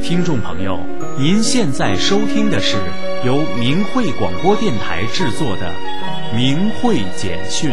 听众朋友，您现在收听的是由明慧广播电台制作的《明慧简讯》。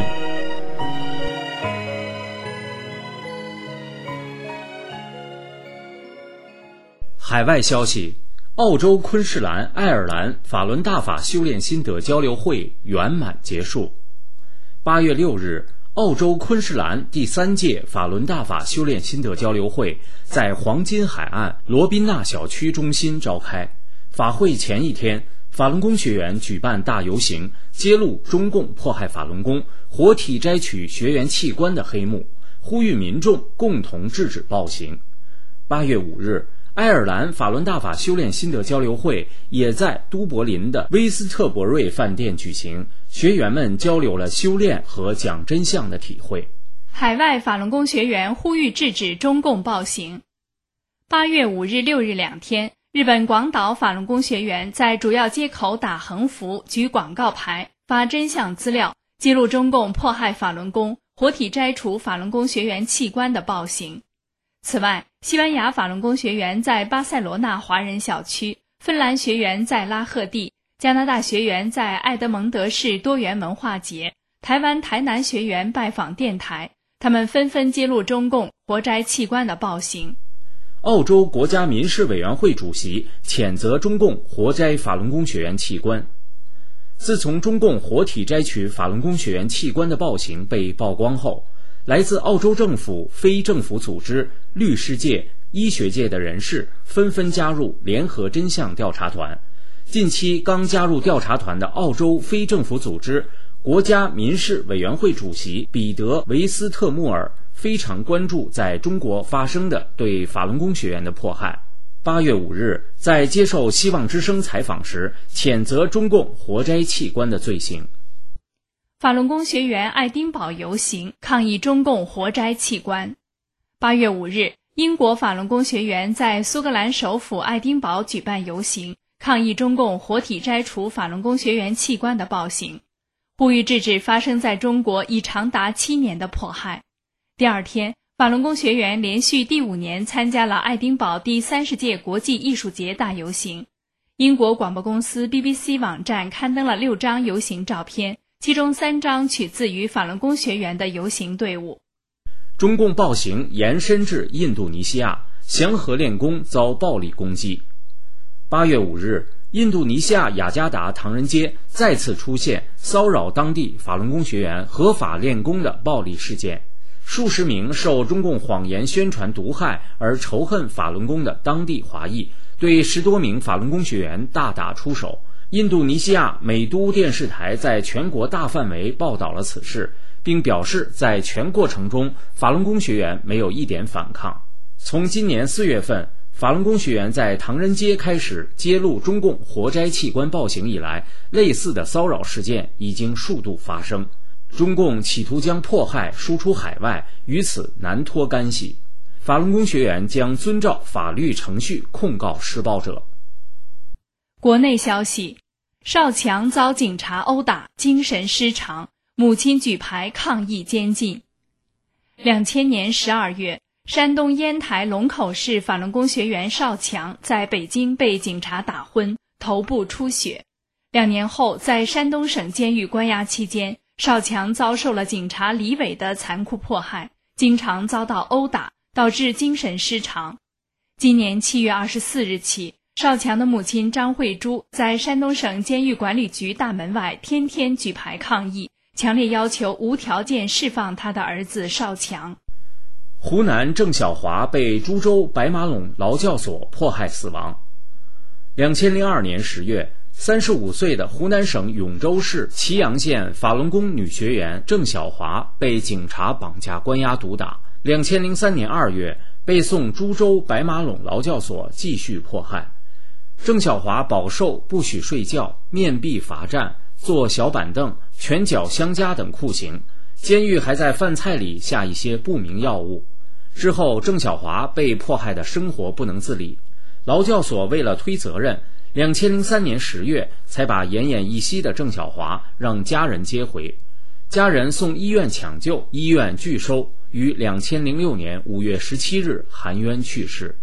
海外消息：澳洲昆士兰、爱尔兰法轮大法修炼心得交流会圆满结束。8月6日，澳洲昆士兰第3届法轮大法修炼心得交流会在黄金海岸罗宾纳小区中心召开。法会前一天，法轮功学员举办大游行，揭露中共迫害法轮功、活体摘取学员器官的黑幕，呼吁民众共同制止暴行。8月5日，爱尔兰法轮大法修炼心得交流会也在都柏林的威斯特伯瑞饭店举行，学员们交流了修炼和讲真相的体会。 海外法轮功学员呼吁制止中共暴行。8月5日、6日2天，日本广岛法轮功学员在主要街口打横幅、举广告牌、发真相资料，揭露中共迫害法轮功、活体摘除法轮功学员器官的暴行。此外，西班牙法轮功学员在巴塞罗那华人小区，芬兰学员在拉赫蒂，加拿大学员在埃德蒙德市多元文化节，台湾台南学员拜访电台，他们纷纷揭露中共活摘器官的暴行。 澳洲国家民事委员会主席谴责中共活摘法轮功学员器官。自从中共活体摘取法轮功学员器官的暴行被曝光后，来自澳洲政府、非政府组织、律师界、医学界的人士纷纷加入联合真相调查团。近期刚加入调查团的澳洲非政府组织国家民事委员会主席彼得·维斯特穆尔非常关注在中国发生的对法轮功学员的迫害。8月5日，在接受希望之声采访时，谴责中共活摘器官的罪行。 法轮功学员爱丁堡游行抗议中共活摘器官。8月5日，英国法轮功学员在苏格兰首府爱丁堡举办游行，抗议中共活体摘除法轮功学员器官的暴行，呼吁制止发生在中国已长达7年的迫害。第二天，法轮功学员连续第5年参加了爱丁堡第30届国际艺术节大游行。英国广播公司 BBC 网站刊登了6张游行照片，其中3张取自于法轮功学员的游行队伍。 中共暴行延伸至印度尼西亚，祥和练功遭暴力攻击。8月5日，印度尼西亚雅加达唐人街再次出现骚扰当地法轮功学员合法练功的暴力事件。数十名受中共谎言宣传毒害而仇恨法轮功的当地华裔对10多名法轮功学员大打出手。印度尼西亚美都电视台在全国大范围报道了此事，并表示在全过程中法轮功学员没有一点反抗。从今年4月份法轮功学员在唐人街开始揭露中共活摘器官暴行以来，类似的骚扰事件已经数度发生。中共企图将迫害输出海外，与此难脱干系。法轮功学员将遵照法律程序控告施暴者。 国内消息：少强遭警察殴打，精神失常，母亲举牌抗议监禁。2000年12月，山东烟台龙口市法轮功学员少强在北京被警察打昏，头部出血。2年后，在山东省监狱关押期间，少强遭受了警察李伟的残酷迫害，经常遭到殴打，导致精神失常。今年7月24日起，少强的母亲张慧珠在山东省监狱管理局大门外天天举牌抗议，强烈要求无条件释放他的儿子少强。 湖南郑晓华被株洲白马陇劳教所迫害死亡。2002年10月，35岁的湖南省永州市祁阳县法轮功女学员郑晓华被警察绑架关押毒打。2003年2月，被送株洲白马陇劳教所继续迫害。郑晓华饱受不许睡觉、面壁罚站、坐小板凳、拳脚相加等酷刑，监狱还在饭菜里下一些不明药物。之后，郑晓华被迫害的生活不能自理，劳教所为了推责任，2003年10月才把奄奄一息的郑晓华让家人接回，家人送医院抢救，医院拒收，于2006年5月17日含冤去世。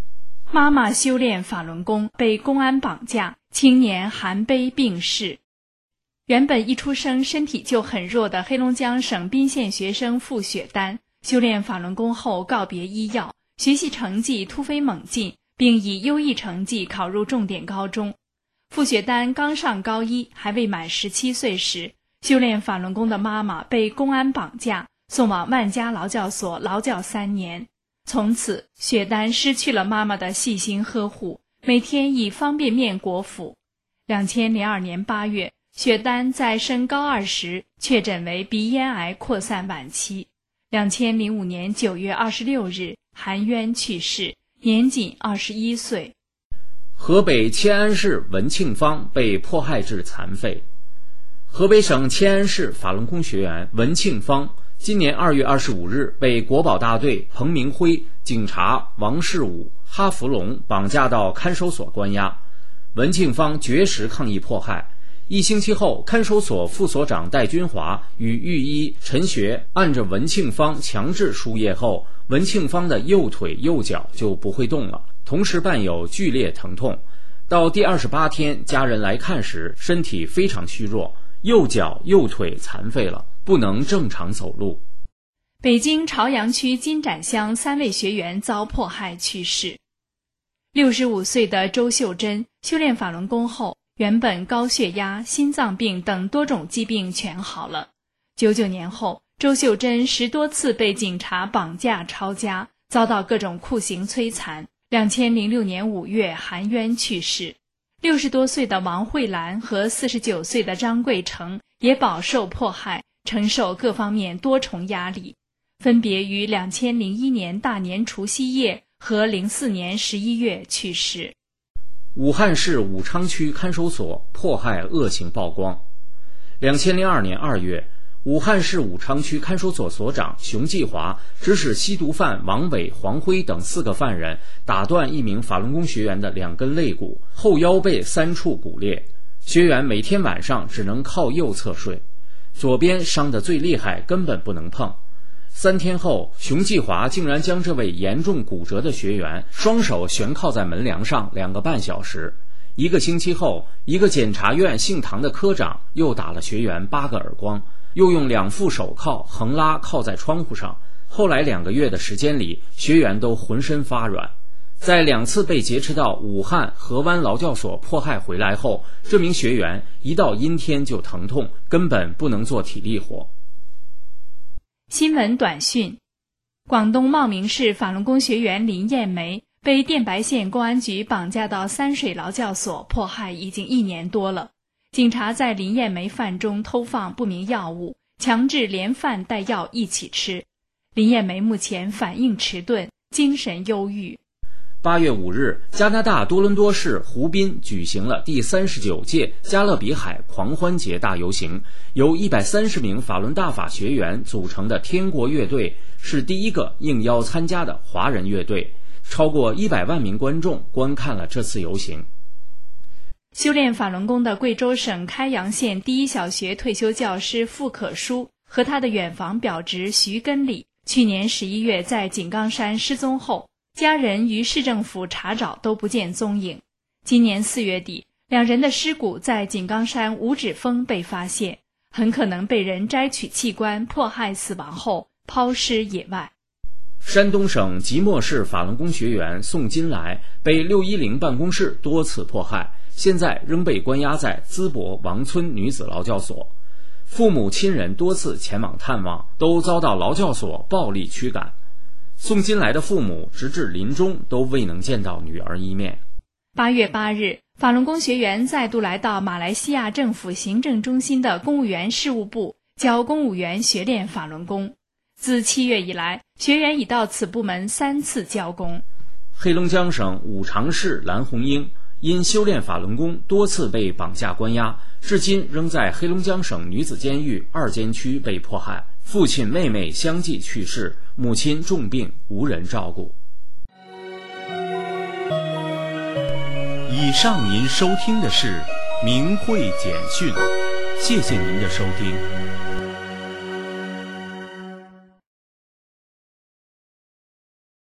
妈妈修炼法轮功被公安绑架，青年含悲病逝。原本一出生身体就很弱的黑龙江省宾县学生傅雪丹，修炼法轮功后告别医药，学习成绩突飞猛进，并以优异成绩考入重点高中。傅雪丹刚上高一，还未满17岁时，修炼法轮功的妈妈被公安绑架，送往万家劳教所劳教3年。从此，雪丹失去了妈妈的细心呵护，每天以方便面果腹。2002年8月，雪丹在升高2时确诊为鼻咽癌扩散晚期。2005年9月26日含冤去世，年仅21岁。 河北迁安市文庆芳被迫害致残废。河北省迁安市法轮功学员文庆芳今年2月25日被国保大队彭明辉、警察王世武、哈福龙绑架到看守所关押。文庆芳绝食抗议迫害。1星期后，看守所副所长戴军华与狱医陈学按着文庆芳强制输液后，文庆芳的右腿右脚就不会动了，同时伴有剧烈疼痛。到第28天，家人来看时，身体非常虚弱，右脚右腿残废了，不能正常走路。 北京朝阳区金盏乡3位学员遭迫害去世。65岁的周秀珍修炼法轮功后，原本高血压、心脏病等多种疾病全好了。99年后，周秀珍10多次被警察绑架抄家，遭到各种酷刑摧残。2006年5月含冤去世。60多岁的王慧兰和49岁的张桂成也饱受迫害，承受各方面多重压力，分别于2001年大年除夕夜和04年11月去世。 武汉市武昌区看守所迫害恶行曝光。2002年2月，武汉市武昌区看守所所长熊继华指使吸毒犯王伟、黄辉等4个犯人打断一名法轮功学员的2根肋骨，后腰背3处骨裂。学员每天晚上只能靠右侧睡，左边伤得最厉害，根本不能碰。3天后，熊继华竟然将这位严重骨折的学员双手悬靠在门梁上2个半小时。1个星期后，一个检察院姓唐的科长又打了学员8个耳光，又用2副手铐横拉靠在窗户上。后来2个月的时间里，学员都浑身发软。在2次被劫持到武汉河湾劳教所迫害回来后，这名学员一到阴天就疼痛，根本不能做体力活。 新闻短讯：广东茂名市法轮功学员林艳梅被电白县公安局绑架到三水劳教所迫害已经1年多了。警察在林艳梅饭中偷放不明药物，强制连饭带药一起吃。林艳梅目前反应迟钝，精神忧郁。 8月5日，加拿大多伦多市湖滨举行了第39届加勒比海狂欢节大游行，由130名法轮大法学员组成的天国乐队是第一个应邀参加的华人乐队，超过100万名观众观看了这次游行。 修炼法轮功的贵州省开阳县第一小学退休教师傅可书和他的远房表侄徐根礼，去年11月在井冈山失踪后，家人于市政府查找都不见踪影。今年4月底，2人的尸骨在井冈山五指峰被发现，很可能被人摘取器官迫害死亡后抛尸野外。 山东省即墨市法轮功学员宋金来被610办公室多次迫害，现在仍被关押在淄博王村女子劳教所。父母亲人多次前往探望，都遭到劳教所暴力驱赶。宋金来的父母直至临终都未能见到女儿一面。 8月8日，法轮功学员再度来到马来西亚政府行政中心的公务员事务部，教公务员学练法轮功。自7月以来，学员已到此部门3次教功。 黑龙江省五常市蓝红英因修炼法轮功多次被绑架关押，至今仍在黑龙江省女子监狱2监区被迫害。父亲妹妹相继去世，母亲重病无人照顾。 以上您收听的是明慧简讯，谢谢您的收听。